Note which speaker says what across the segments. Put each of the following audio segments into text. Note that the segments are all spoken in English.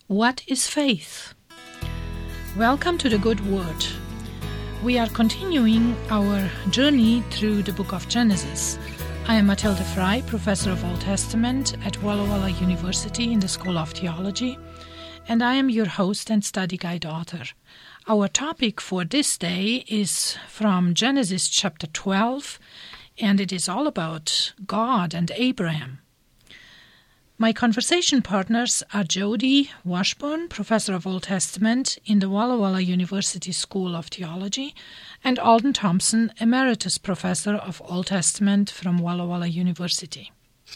Speaker 1: What is faith? Welcome to the Good Word. We are continuing our journey through the book of Genesis. I am Mathilde Frey, Professor of Old Testament at Walla Walla University in the School of Theology, and I am your host and study guide author. Our topic for this day is from Genesis chapter 12, and it is all about God and Abraham. My conversation partners are Jody Washburn, Professor of Old Testament in the Walla Walla University School of Theology, and Alden Thompson, Emeritus Professor of Old Testament from Walla Walla University.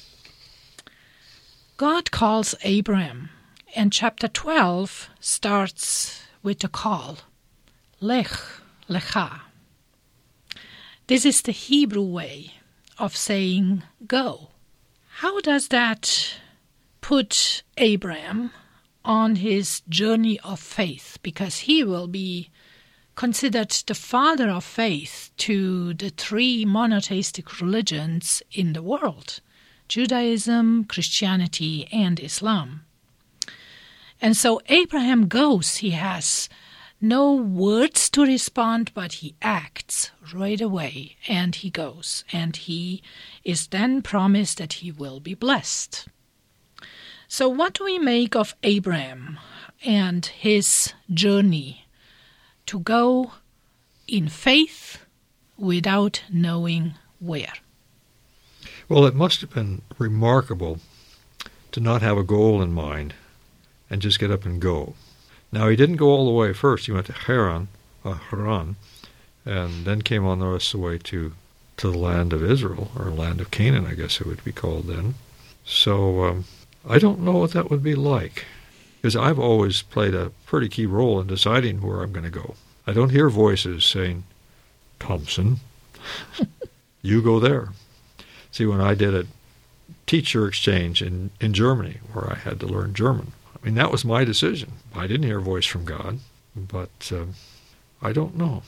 Speaker 1: God calls Abraham, and chapter 12 starts with the call, Lech Lecha. This is the Hebrew way of saying go. How does that put Abraham on his journey of faith, because he will be considered the father of faith to the three monotheistic religions in the world, Judaism, Christianity, and Islam. And so Abraham goes. He has no words to respond, but he acts right away, and he goes. And he is then promised that he will be blessed. So what do we make of Abraham and his journey to go in faith without knowing where?
Speaker 2: Well, it must have been remarkable to not have a goal in mind and just get up and go. Now, he didn't go all the way first. He went to Haran, and then came on the rest of the way to the land of Israel, or land of Canaan, I guess it would be called then. So I don't know what that would be like, because I've always played a pretty key role in deciding where I'm going to go. I don't hear voices saying, Thompson, you go there. See, when I did a teacher exchange in Germany, where I had to learn German, I mean, that was my decision. I didn't hear a voice from God, but I don't know.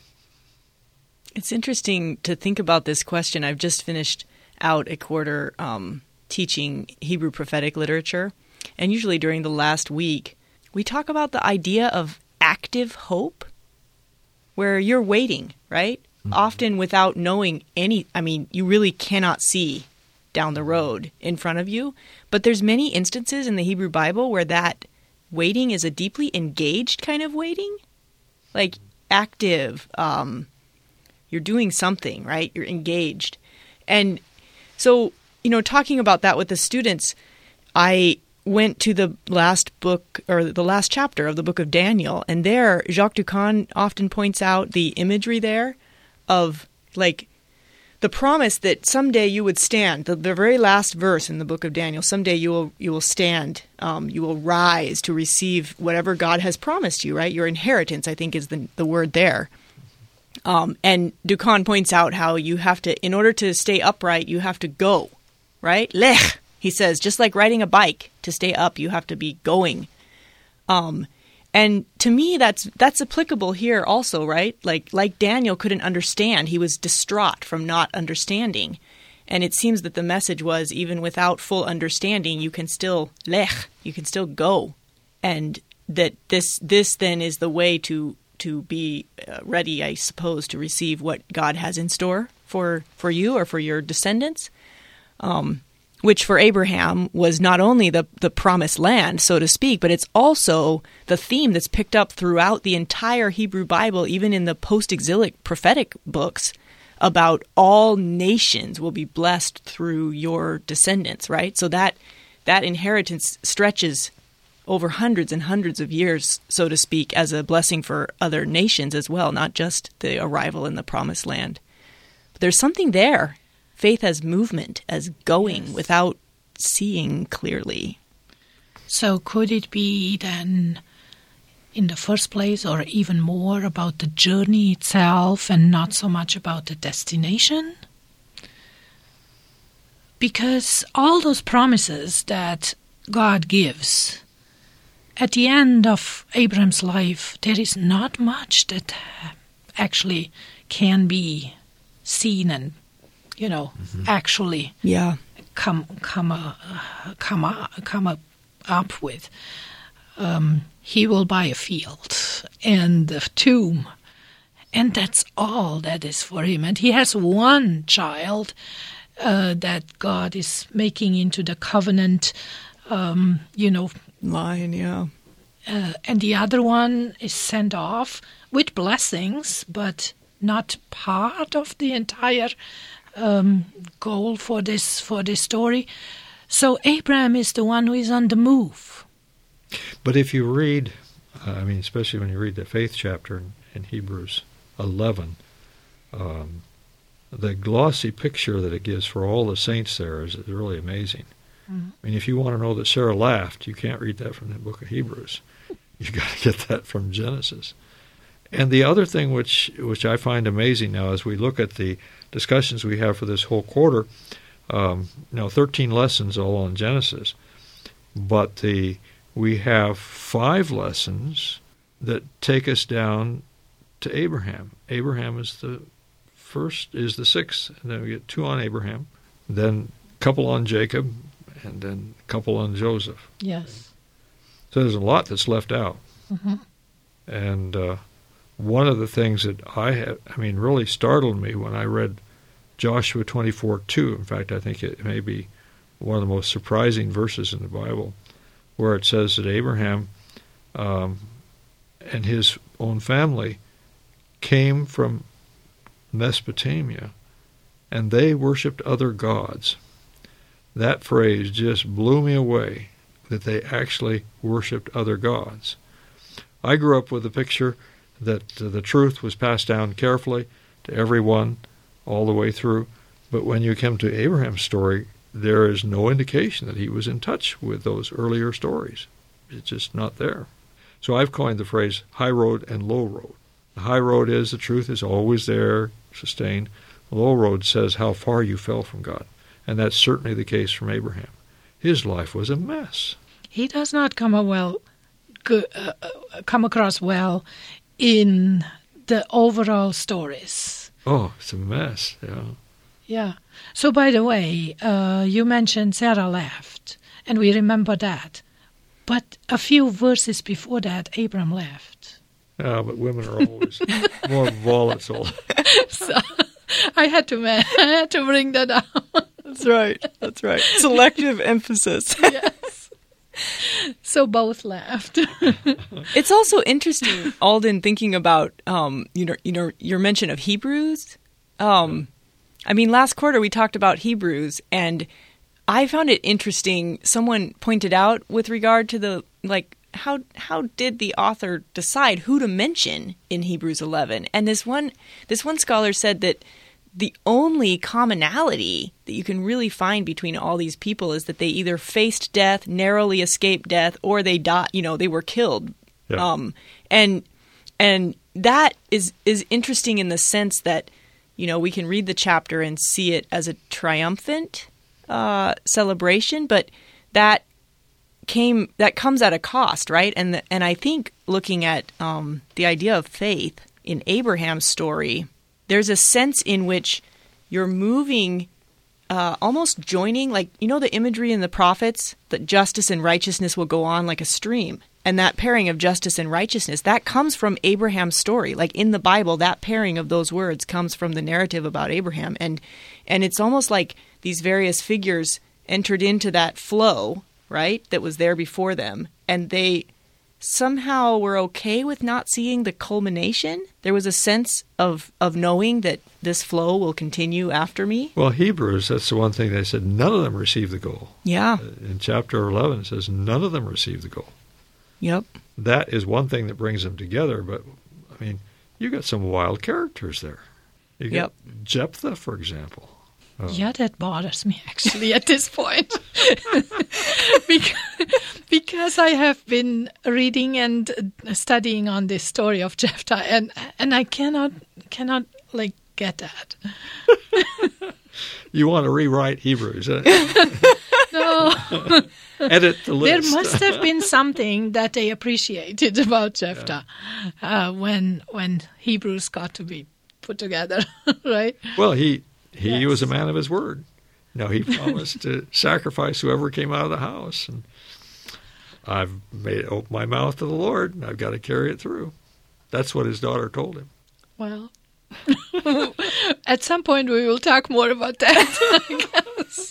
Speaker 3: It's interesting to think about this question. I've just finished out a quarter teaching Hebrew prophetic literature, and usually during the last week, we talk about the idea of active hope, where you're waiting, right? Mm-hmm. Often without knowing you really cannot see down the road in front of you, but there's many instances in the Hebrew Bible where that waiting is a deeply engaged kind of waiting, like active, you're doing something, right? You're engaged. And so, talking about that with the students, I went to the last book, or the last chapter of the book of Daniel, and there Jacques Ducan often points out the imagery there of like the promise that someday you would stand. The very last verse in the book of Daniel, someday you will stand, you will rise to receive whatever God has promised you, right? Your inheritance, I think, is the word there. And Ducan points out how you have to, in order to stay upright, you have to go, right? Lech, he says, just like riding a bike, to stay up, you have to be going. And to me, that's applicable here also, right? Like Daniel couldn't understand. He was distraught from not understanding. And it seems that the message was, even without full understanding, you can still lech, you can still go. And that this then is the way to be ready, I suppose, to receive what God has in store for you or for your descendants, which for Abraham was not only the promised land, so to speak, but it's also the theme that's picked up throughout the entire Hebrew Bible, even in the post-exilic prophetic books, about all nations will be blessed through your descendants, right? So that inheritance stretches over hundreds and hundreds of years, so to speak, as a blessing for other nations as well, not just the arrival in the promised land. But there's something there. Faith as movement, as going, yes, without seeing clearly.
Speaker 1: So could it be then, in the first place, or even more, about the journey itself and not so much about the destination? Because all those promises that God gives, at the end of Abraham's life, there is not much that actually can be seen and, actually come up with. he will buy a field and a tomb. And that's all that is for him. And he has one child that God is making into the covenant,
Speaker 3: line, yeah.
Speaker 1: And the other one is sent off with blessings, but not part of the entire goal for this story. So Abraham is the one who is on the move.
Speaker 2: But if you read, especially when you read the faith chapter in Hebrews 11, the glossy picture that it gives for all the saints there is really amazing. Mm-hmm. I mean, if you want to know that Sarah laughed, you can't read that from the book of Hebrews. You've got to get that from Genesis. And the other thing which I find amazing now as we look at the discussions we have for this whole quarter, 13 lessons all on Genesis, but we have 5 lessons that take us down to Abraham. Abraham is the 6th, and then we get 2 on Abraham, then a couple on Jacob, and then a couple on Joseph.
Speaker 1: Yes.
Speaker 2: So there's a lot that's left out.
Speaker 1: Mm-hmm.
Speaker 2: And one of the things that really startled me when I read Joshua 24:2. In fact, I think it may be one of the most surprising verses in the Bible, where it says that Abraham and his own family came from Mesopotamia, and they worshipped other gods. That phrase just blew me away, that they actually worshipped other gods. I grew up with the picture that the truth was passed down carefully to everyone all the way through, but when you come to Abraham's story, there is no indication that he was in touch with those earlier stories. It's just not there. So I've coined the phrase high road and low road. The high road is the truth is always there, sustained. The low road says how far you fell from God. And that's certainly the case from Abraham. His life was a mess.
Speaker 1: He does not come across well in the overall stories.
Speaker 2: Oh, it's a mess, yeah.
Speaker 1: Yeah. So, by the way, you mentioned Sarah left, and we remember that. But a few verses before that, Abraham left.
Speaker 2: Yeah, but women are always more volatile.
Speaker 1: So I had to bring that up.
Speaker 3: That's right. Selective emphasis.
Speaker 1: Yes. So both left.
Speaker 3: It's also interesting, Alden, thinking about your mention of Hebrews. Last quarter we talked about Hebrews, and I found it interesting. Someone pointed out with regard to how did the author decide who to mention in Hebrews 11? And this one scholar said that the only commonality that you can really find between all these people is that they either faced death, narrowly escaped death, or they died. They were killed.
Speaker 2: Yeah.
Speaker 3: And that is interesting in the sense that we can read the chapter and see it as a triumphant celebration, but that comes at a cost, right? And I think looking at the idea of faith in Abraham's story, there's a sense in which you're moving, almost joining, the imagery in the prophets that justice and righteousness will go on like a stream. And that pairing of justice and righteousness, that comes from Abraham's story. Like in the Bible, that pairing of those words comes from the narrative about Abraham. And it's almost like these various figures entered into that flow, right, that was there before them. And they somehow were okay with not seeing the culmination. There was a sense of knowing that this flow will continue after me.
Speaker 2: Well, Hebrews, that's the one thing they said, none of them received the goal.
Speaker 3: Yeah.
Speaker 2: In chapter 11, it says none of them received the goal.
Speaker 3: Yep.
Speaker 2: That is one thing that brings them together, but, you got some wild characters there. You got Jephthah, for example.
Speaker 1: Yeah, that bothers me, actually, at this point. Because I have been reading and studying on this story of Jephthah, and I cannot get that.
Speaker 2: You want to rewrite Hebrews, huh?
Speaker 1: No.
Speaker 2: Edit the list.
Speaker 1: There must have been something that they appreciated about Jephthah when Hebrews got to be put together, right?
Speaker 2: Well, he was a man of his word. He promised to sacrifice whoever came out of the house. And I've opened my mouth to the Lord, and I've got to carry it through. That's what his daughter told him.
Speaker 1: Well, at some point we will talk more about that, I guess.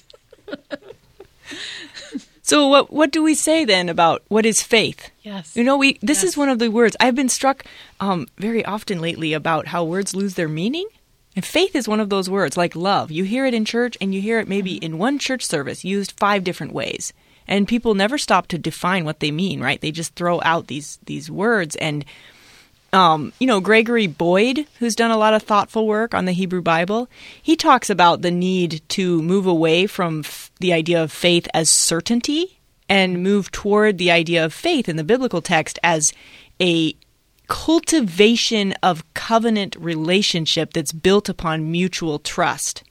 Speaker 3: So what do we say then about what is faith?
Speaker 1: Yes.
Speaker 3: This is one of the words. I've been struck very often lately about how words lose their meaning. And faith is one of those words, like love. You hear it in church, and you hear it maybe in one church service used 5 different ways. And people never stop to define what they mean, right? They just throw out these words. And, Gregory Boyd, who's done a lot of thoughtful work on the Hebrew Bible, he talks about the need to move away from the idea of faith as certainty and move toward the idea of faith in the biblical text as a cultivation of covenant relationship that's built upon mutual trust.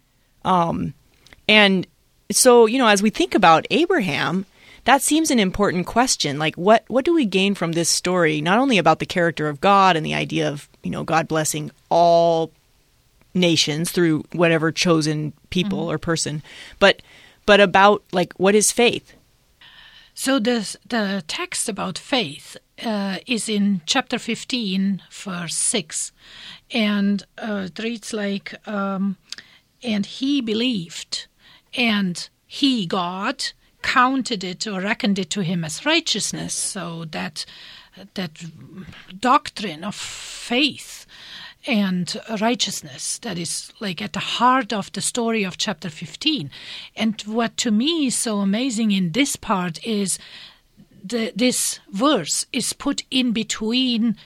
Speaker 3: And so, as we think about Abraham, that seems an important question. Like, what do we gain from this story, not only about the character of God and the idea of, God blessing all nations through whatever chosen people or person, but about, like, what is faith?
Speaker 1: So the text about faith is in chapter 15, verse 6. And it reads like, and he believed, and he, God, counted it or reckoned it to him as righteousness. So that doctrine of faith and righteousness that is like at the heart of the story of chapter 15. And what to me is so amazing in this part is this verse is put in between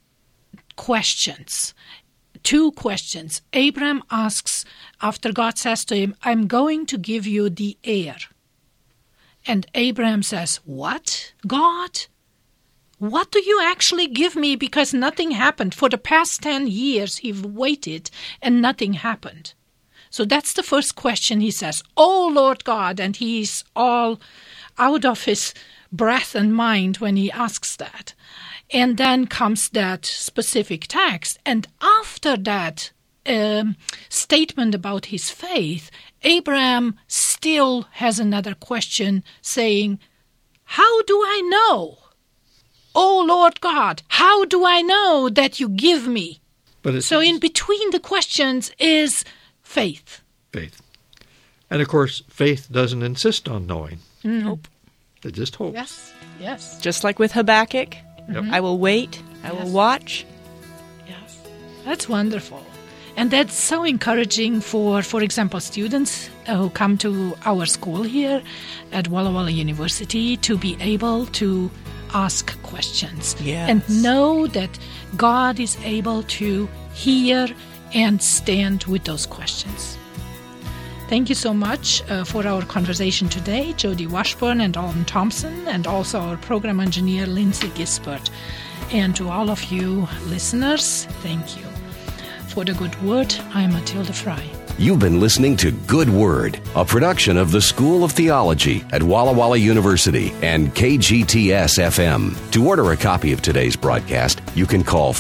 Speaker 1: questions. 2 questions. Abraham asks, after God says to him, I'm going to give you the heir. And Abraham says, what? God? What do you actually give me? Because nothing happened. For the past 10 years, he waited and nothing happened. So that's the first question he says, oh, Lord God. And he's all out of his breath and mind when he asks that. And then comes that specific text. And after that statement about his faith, Abraham still has another question saying, how do I know? Oh, Lord God, how do I know that you give me? So in between the questions is faith.
Speaker 2: Faith. And, of course, faith doesn't insist on knowing.
Speaker 3: Nope.
Speaker 2: It just hopes.
Speaker 1: Yes.
Speaker 3: Just like with Habakkuk, I will wait, I will watch.
Speaker 1: Yes. That's wonderful. And that's so encouraging for example, students who come to our school here at Walla Walla University to be able to ask questions and know that God is able to hear and stand with those questions. Thank you so much for our conversation today, Jody Washburn and Alden Thompson, and also our program engineer, Lindsay Gisbert. And to all of you listeners, thank you. For the Good Word, I'm Matilda Fry.
Speaker 4: You've been listening to Good Word, a production of the School of Theology at Walla Walla University and KGTS-FM. To order a copy of today's broadcast, you can call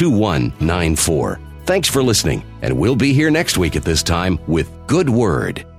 Speaker 4: 509-527-2194. Thanks for listening, and we'll be here next week at this time with Good Word.